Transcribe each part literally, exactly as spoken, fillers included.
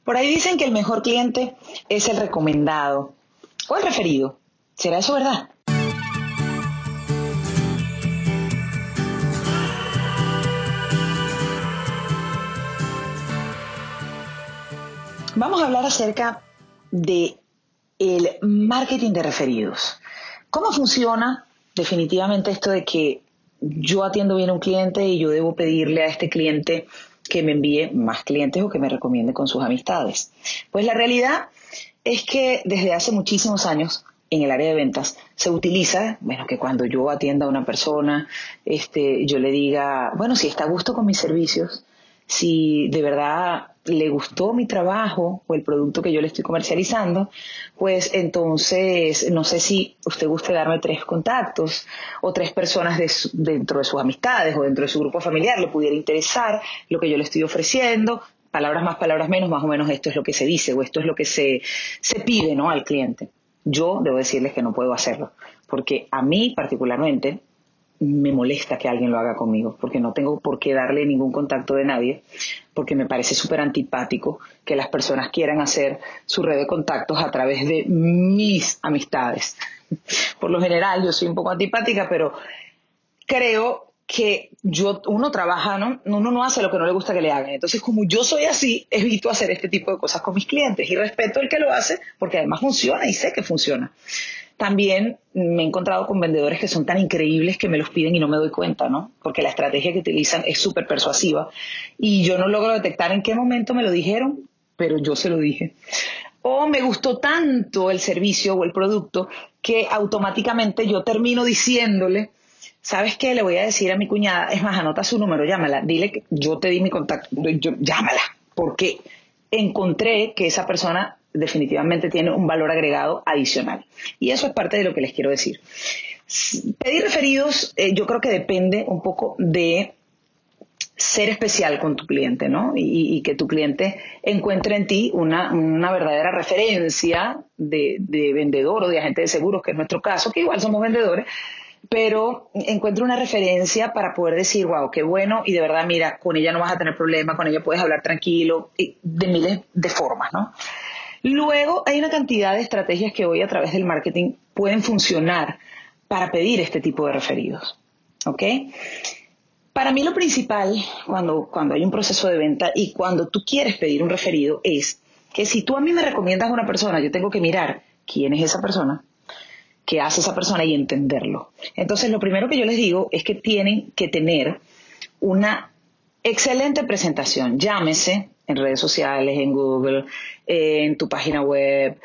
Por ahí dicen que el mejor cliente es el recomendado o el referido. ¿Será eso verdad? Vamos a hablar acerca de el marketing de referidos. ¿Cómo funciona definitivamente esto de que yo atiendo bien a un cliente y yo debo pedirle a este cliente que me envíe más clientes o que me recomiende con sus amistades? Pues la realidad es que desde hace muchísimos años en el área de ventas se utiliza, bueno, que cuando yo atienda a una persona, este, yo le diga, bueno, si está a gusto con mis servicios, si de verdad le gustó mi trabajo o el producto que yo le estoy comercializando, pues entonces no sé si usted guste darme tres contactos o tres personas de su, dentro de sus amistades o dentro de su grupo familiar le pudiera interesar lo que yo le estoy ofreciendo. Palabras más, palabras menos, más o menos esto es lo que se dice o esto es lo que se, se pide, ¿no?, al cliente. Yo debo decirles que no puedo hacerlo porque a mí particularmente me molesta que alguien lo haga conmigo, porque no tengo por qué darle ningún contacto de nadie, porque me parece súper antipático que las personas quieran hacer su red de contactos a través de mis amistades. Por lo general yo soy un poco antipática, pero creo que yo, uno trabaja, ¿no? Uno no hace lo que no le gusta que le hagan. Entonces, como yo soy así, evito hacer este tipo de cosas con mis clientes y respeto el que lo hace porque además funciona y sé que funciona. También me he encontrado con vendedores que son tan increíbles que me los piden y no me doy cuenta, ¿no? Porque la estrategia que utilizan es súper persuasiva y yo no logro detectar en qué momento me lo dijeron, pero yo se lo dije. O me gustó tanto el servicio o el producto que automáticamente yo termino diciéndole, ¿sabes qué? Le voy a decir a mi cuñada, es más, anota su número, llámala, dile que yo te di mi contacto, yo, llámala, porque encontré que esa persona definitivamente tiene un valor agregado adicional. Y eso es parte de lo que les quiero decir. Pedir referidos, eh, yo creo que depende un poco de ser especial con tu cliente, ¿no? Y, y que tu cliente encuentre en ti una, una verdadera referencia de, de vendedor o de agente de seguros, que es nuestro caso, que igual somos vendedores, pero encuentre una referencia para poder decir, wow, qué bueno, y de verdad, mira, con ella no vas a tener problema, con ella puedes hablar tranquilo, de miles de formas, ¿no? Luego hay una cantidad de estrategias que hoy a través del marketing pueden funcionar para pedir este tipo de referidos, ¿ok? Para mí lo principal cuando, cuando hay un proceso de venta y cuando tú quieres pedir un referido es que si tú a mí me recomiendas a una persona, yo tengo que mirar quién es esa persona, qué hace esa persona y entenderlo. Entonces lo primero que yo les digo es que tienen que tener una excelente presentación, llámese en redes sociales, en Google, en tu página web,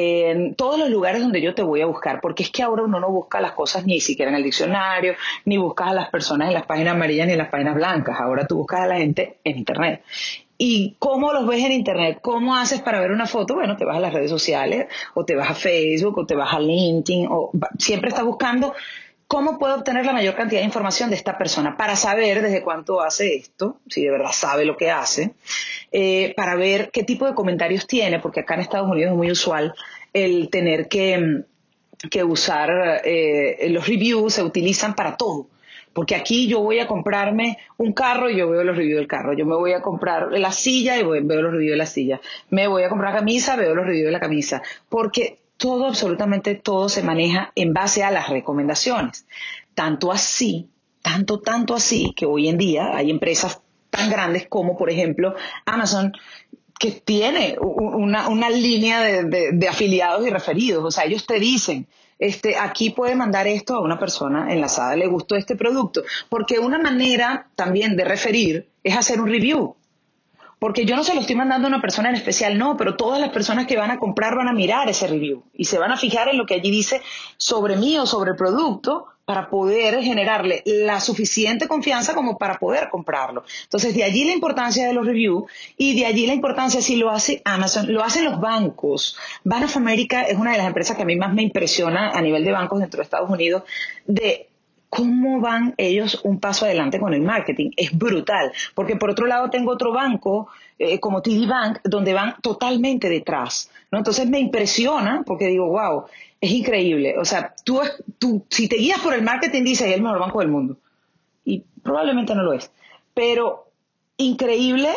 en todos los lugares donde yo te voy a buscar, porque es que ahora uno no busca las cosas ni siquiera en el diccionario, ni buscas a las personas en las páginas amarillas ni en las páginas blancas, ahora tú buscas a la gente en Internet. ¿Y cómo los ves en Internet? ¿Cómo haces para ver una foto? Bueno, te vas a las redes sociales, o te vas a Facebook, o te vas a LinkedIn, o siempre estás buscando cómo puedo obtener la mayor cantidad de información de esta persona para saber desde cuánto hace esto, si de verdad sabe lo que hace, eh, para ver qué tipo de comentarios tiene, porque acá en Estados Unidos es muy usual el tener que, que usar, eh, los reviews se utilizan para todo. Porque aquí yo voy a comprarme un carro y yo veo los reviews del carro. Yo me voy a comprar la silla y voy, veo los reviews de la silla. Me voy a comprar camisa, veo los reviews de la camisa. Porque todo, absolutamente todo se maneja en base a las recomendaciones. Tanto así, tanto, tanto así, que hoy en día hay empresas tan grandes como, por ejemplo, Amazon, que tiene una, una línea de, de, de afiliados y referidos. O sea, ellos te dicen, este, aquí puede mandar esto a una persona enlazada, le gustó este producto. Porque una manera también de referir es hacer un review. Porque yo no se lo estoy mandando a una persona en especial, no, pero todas las personas que van a comprar van a mirar ese review y se van a fijar en lo que allí dice sobre mí o sobre el producto para poder generarle la suficiente confianza como para poder comprarlo. Entonces, de allí la importancia de los reviews y de allí la importancia, si lo hace Amazon, lo hacen los bancos. Bank of America es una de las empresas que a mí más me impresiona a nivel de bancos dentro de Estados Unidos, de cómo van ellos un paso adelante con el marketing. Es brutal, porque por otro lado tengo otro banco, eh, como T D Bank, donde van totalmente detrás, ¿no? Entonces me impresiona, porque digo, wow, es increíble. O sea, tú, tú si te guías por el marketing, dices, es el mejor banco del mundo. Y probablemente no lo es. Pero increíble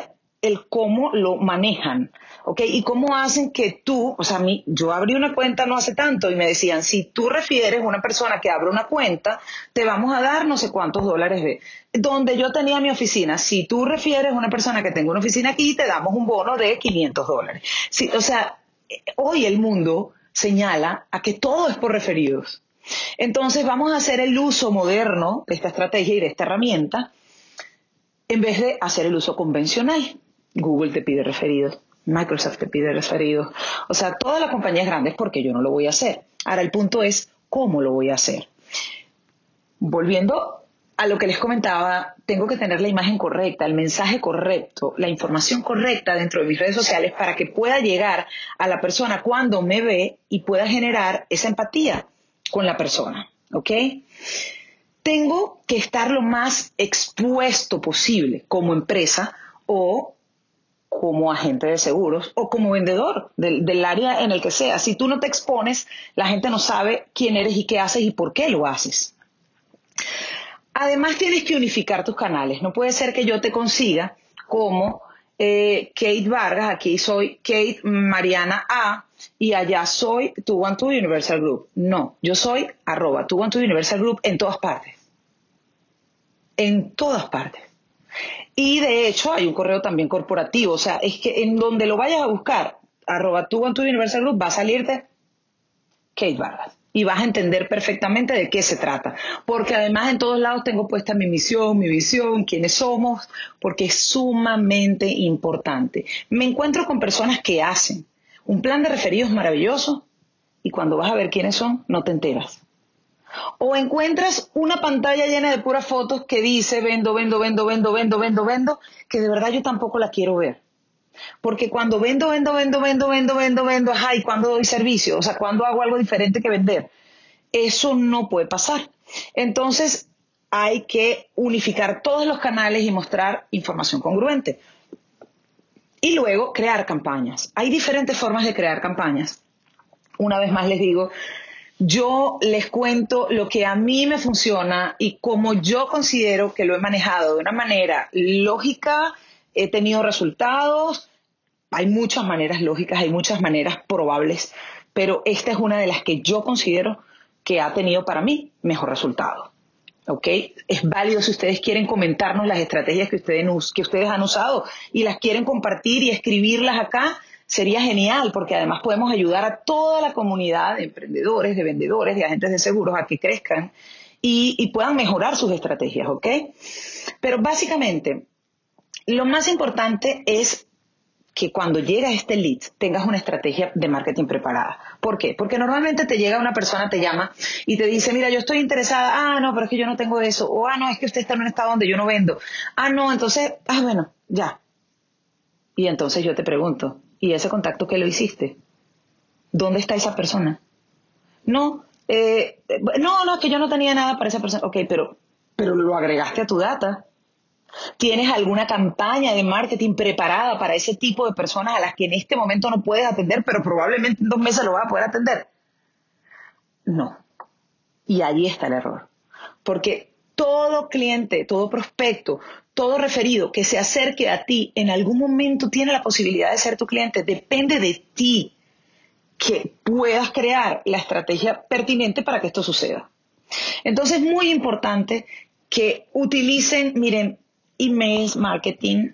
el cómo lo manejan, ¿ok? Y cómo hacen que tú, o sea, a mí, yo abrí una cuenta no hace tanto y me decían, si tú refieres a una persona que abre una cuenta, te vamos a dar no sé cuántos dólares de, donde yo tenía mi oficina, si tú refieres a una persona que tenga una oficina aquí, te damos un bono de quinientos dólares. Sí, o sea, hoy el mundo señala a que todo es por referidos. Entonces vamos a hacer el uso moderno de esta estrategia y de esta herramienta en vez de hacer el uso convencional. Google te pide referidos, Microsoft te pide referidos, o sea, todas las compañías grandes, porque yo no lo voy a hacer. Ahora el punto es, ¿cómo lo voy a hacer? Volviendo a lo que les comentaba, tengo que tener la imagen correcta, el mensaje correcto, la información correcta dentro de mis redes sociales para que pueda llegar a la persona cuando me ve y pueda generar esa empatía con la persona, ¿ok? Tengo que estar lo más expuesto posible como empresa o como agente de seguros o como vendedor del, del área en el que sea. Si tú no te expones, la gente no sabe quién eres y qué haces y por qué lo haces. Además, tienes que unificar tus canales. No puede ser que yo te consiga como eh, Kate Vargas, aquí soy Kate Mariana A, y allá soy two one two Universal Group. No, yo soy arroba two one two Universal Group en todas partes. En todas partes. Y de hecho hay un correo también corporativo, o sea, es que en donde lo vayas a buscar, arroba two one two Universal Group, va a salirte Kate Vargas. Y vas a entender perfectamente de qué se trata. Porque además en todos lados tengo puesta mi misión, mi visión, quiénes somos, porque es sumamente importante. Me encuentro con personas que hacen un plan de referidos maravilloso y cuando vas a ver quiénes son, no te enteras. O encuentras una pantalla llena de puras fotos que dice vendo, vendo, vendo, vendo, vendo, vendo, vendo, que de verdad yo tampoco la quiero ver. Porque cuando vendo, vendo, vendo, vendo, vendo, vendo, vendo, ajá, y cuando doy servicio, o sea, cuando hago algo diferente que vender, eso no puede pasar. Entonces, hay que unificar todos los canales y mostrar información congruente. Y luego, crear campañas. Hay diferentes formas de crear campañas. Una vez más les digo, yo les cuento lo que a mí me funciona y como yo considero que lo he manejado de una manera lógica, he tenido resultados. Hay muchas maneras lógicas, hay muchas maneras probables, pero esta es una de las que yo considero que ha tenido para mí mejor resultado. ¿Ok? Es válido si ustedes quieren comentarnos las estrategias que ustedes, que ustedes han usado y las quieren compartir y escribirlas acá, sería genial, porque además podemos ayudar a toda la comunidad de emprendedores, de vendedores, de agentes de seguros a que crezcan y, y puedan mejorar sus estrategias, ¿ok? Pero básicamente, lo más importante es que cuando llega este lead tengas una estrategia de marketing preparada. ¿Por qué? Porque normalmente te llega una persona, te llama y te dice, mira, yo estoy interesada, ah, no, pero es que yo no tengo eso, o ah, no, es que usted está en un estado donde yo no vendo, ah, no, entonces, ah, bueno, ya. Y entonces yo te pregunto, ¿y ese contacto qué lo hiciste? ¿Dónde está esa persona? No, eh, no, no, es que yo no tenía nada para esa persona. Ok, pero, pero lo agregaste a tu data. ¿Tienes alguna campaña de marketing preparada para ese tipo de personas a las que en este momento no puedes atender, pero probablemente en dos meses lo vas a poder atender? No. Y ahí está el error. Porque todo cliente, todo prospecto, todo referido que se acerque a ti en algún momento tiene la posibilidad de ser tu cliente. Depende de ti que puedas crear la estrategia pertinente para que esto suceda. Entonces es muy importante que utilicen, miren, emails, marketing,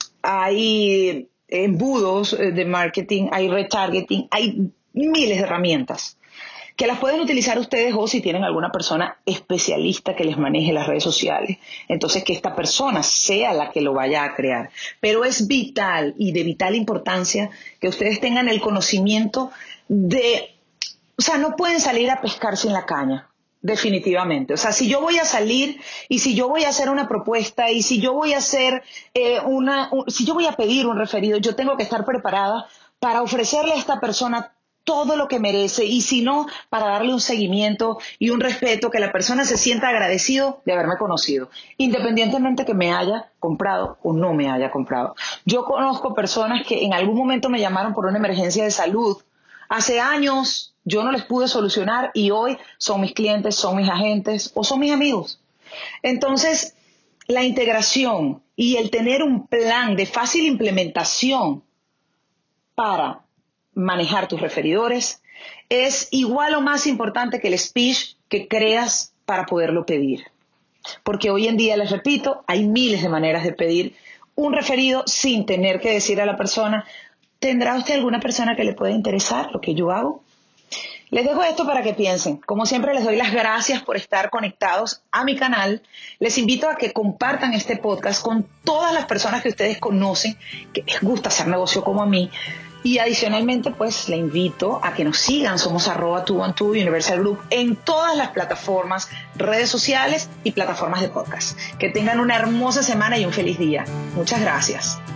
hay embudos de marketing, hay retargeting, hay miles de herramientas que las pueden utilizar ustedes o si tienen alguna persona especialista que les maneje las redes sociales. Entonces, que esta persona sea la que lo vaya a crear. Pero es vital y de vital importancia que ustedes tengan el conocimiento de, o sea, no pueden salir a pescar sin la caña. Definitivamente. O sea, si yo voy a salir y si yo voy a hacer una propuesta y si yo voy a hacer eh, una, un, si yo voy a pedir un referido, yo tengo que estar preparada para ofrecerle a esta persona todo lo que merece y si no, para darle un seguimiento y un respeto, que la persona se sienta agradecido de haberme conocido, independientemente que me haya comprado o no me haya comprado. Yo conozco personas que en algún momento me llamaron por una emergencia de salud. Hace años yo no les pude solucionar y hoy son mis clientes, son mis agentes o son mis amigos. Entonces, la integración y el tener un plan de fácil implementación para manejar tus referidores es igual o más importante que el speech que creas para poderlo pedir. Porque hoy en día, les repito, hay miles de maneras de pedir un referido sin tener que decir a la persona, ¿tendrá usted alguna persona que le pueda interesar lo que yo hago? Les dejo esto para que piensen. Como siempre, les doy las gracias por estar conectados a mi canal. Les invito a que compartan este podcast con todas las personas que ustedes conocen, que les gusta hacer negocio como a mí. Y adicionalmente, pues, le invito a que nos sigan. Somos arroba two one two Universal Group en todas las plataformas, redes sociales y plataformas de podcast. Que tengan una hermosa semana y un feliz día. Muchas gracias.